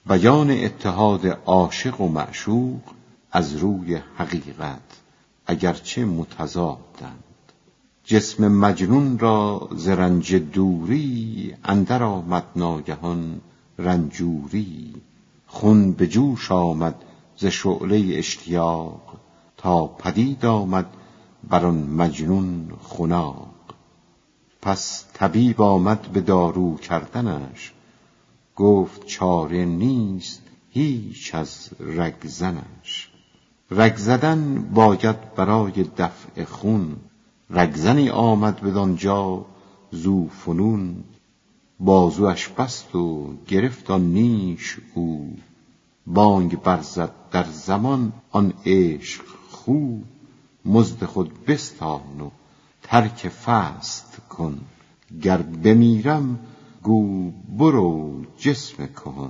بیان اتحاد عاشق و معشوق از روی حقیقت اگرچه متضادند. جسم مجنون را ز رنج دوری، اندر آمد ناگهان رنجوری. خون به جوش آمد ز شعله اشتیاق، تا پدید آمد بر آن مجنون خناق. پس طبیب آمد به دارو کردنش، گفت چاره نیست هیچ از رگزنش. رگ زدن باید برای دفع خون، رگزنی آمد بدانجا ذو فنون. بازوش بست و گرفت آن نیش او، بانگ برزد در زمان آن عشق خو. مزد خود بستان و ترک فست کن، گر بمیرم گو برو جسم کهن.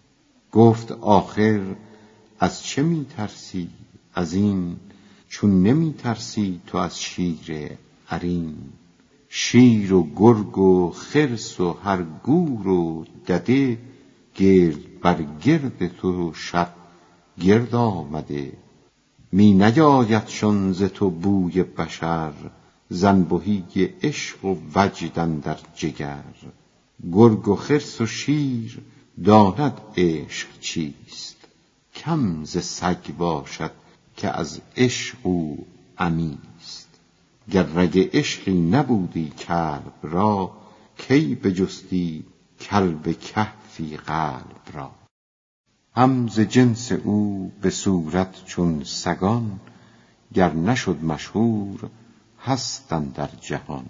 گفت آخر از چه می ترسی از این، چون نمی ترسی تو از شیر عرین. شیر و گرگ و خرس و هر گور و دده، گرد بر گرد تو شب گرد آمده. می نیایدشان ز تو بوی بشر، زنبهی عشق و وجد اندر جگر. گرگ و خرس و شیر داند عشق چیست، کم ز سگ باشد که از عشق او عمیست. گر رگ عشقی نبودی کلب را، کی بجستی کلب کهفی قلب را. هم ز جنس او به صورت چون سگان، گر نشد مشهور هست اندر جهان.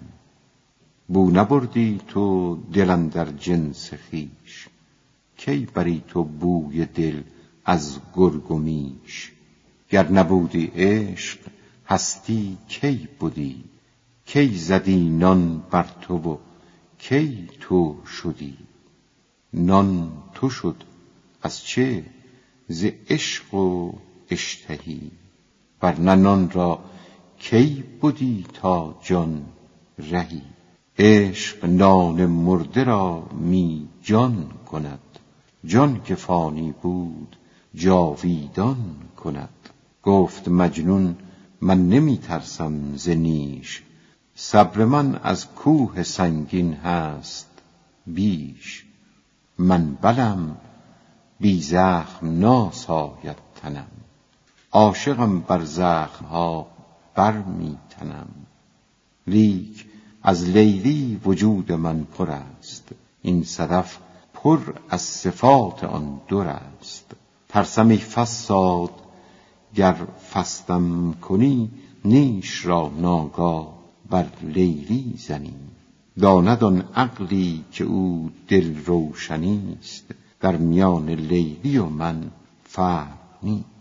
بو نبردی تو دل اندر جنس خویش، کی بری تو بوی دل از گرگ و میش. گر نبودی عشق هستی کی بدی، کی زدی نان بر تو و کی تو شدی. نان تو شد از چه؟ ز عشق و اشتهی. ورنه نان را کی بدی تا جان رهی. عشق نان مرده را می جان کند، جان که فانی بود جاویدان کند. گفت مجنون من نمی ترسم ز نیش، صبر من از کوه سنگین هست بیش. من بلم بی زخم ناساید تنم، عاشقم بر زخم ها بر می تنم. لیک از لیلی وجود من پر است، این صدف پر از صفات آن در است. ترسم ای فصاد گر فستم کنی، نیش را ناگاه بر لیلی زنی. داند آن عقلی که او دل روشنی است، در میان لیلی و من فرق نیست.